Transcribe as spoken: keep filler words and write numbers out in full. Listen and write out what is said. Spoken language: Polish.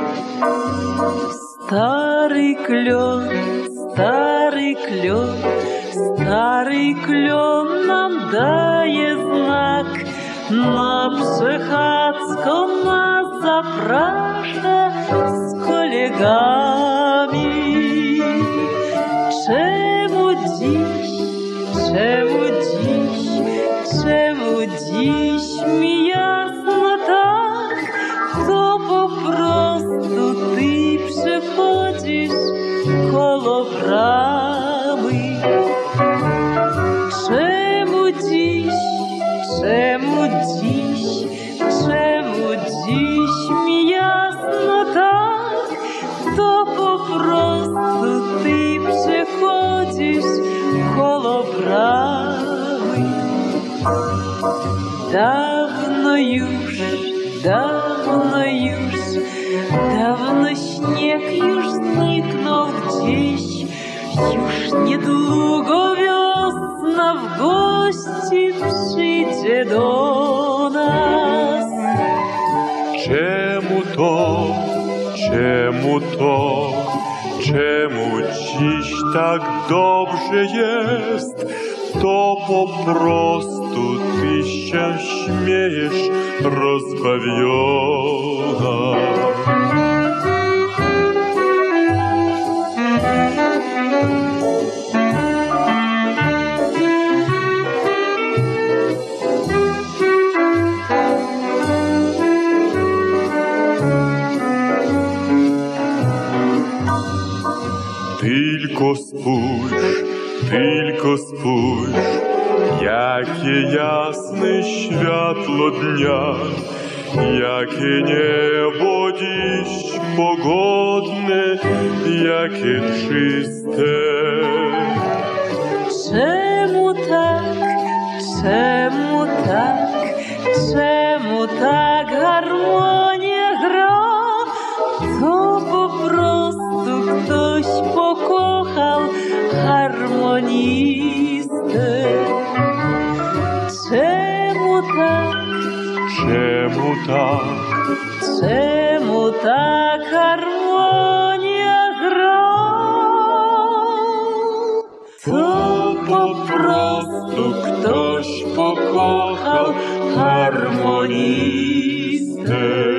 Старый клен, старый клен, старый клен нам дает знак. На Przechadzką nas zaprasza z kolegami. Czemu dziś, czemu dziś, czemu dziś mi jasno tak? To po prostu ty przechodzisz koło bramy. Czemu dziś, czemu dziś, czemu dziś mi jasno tak? To po prostu ty przechodzisz koło bramy. Dawno już, dawno już, dawno śnieg już zniknął gdzieś. Już niedługo wiosna w gości przyjdzie do nas. Czemu to, czemu to, czemu dziś tak dobrze jest? To po prostu ty się śmiejesz, rozbawiona. Tylko spójrz, tylko spójrz, jakie jasne światło dnia, jakie niebo dziś pogodne, jakie czyste. Czemu tak, czemu tak, czemu tak harmonia gra? To po prostu ktoś pokochał harmonistę. Czemu tak, czemu tak, czemu tak harmonia gra? To po prostu ktoś pokochał harmonistę.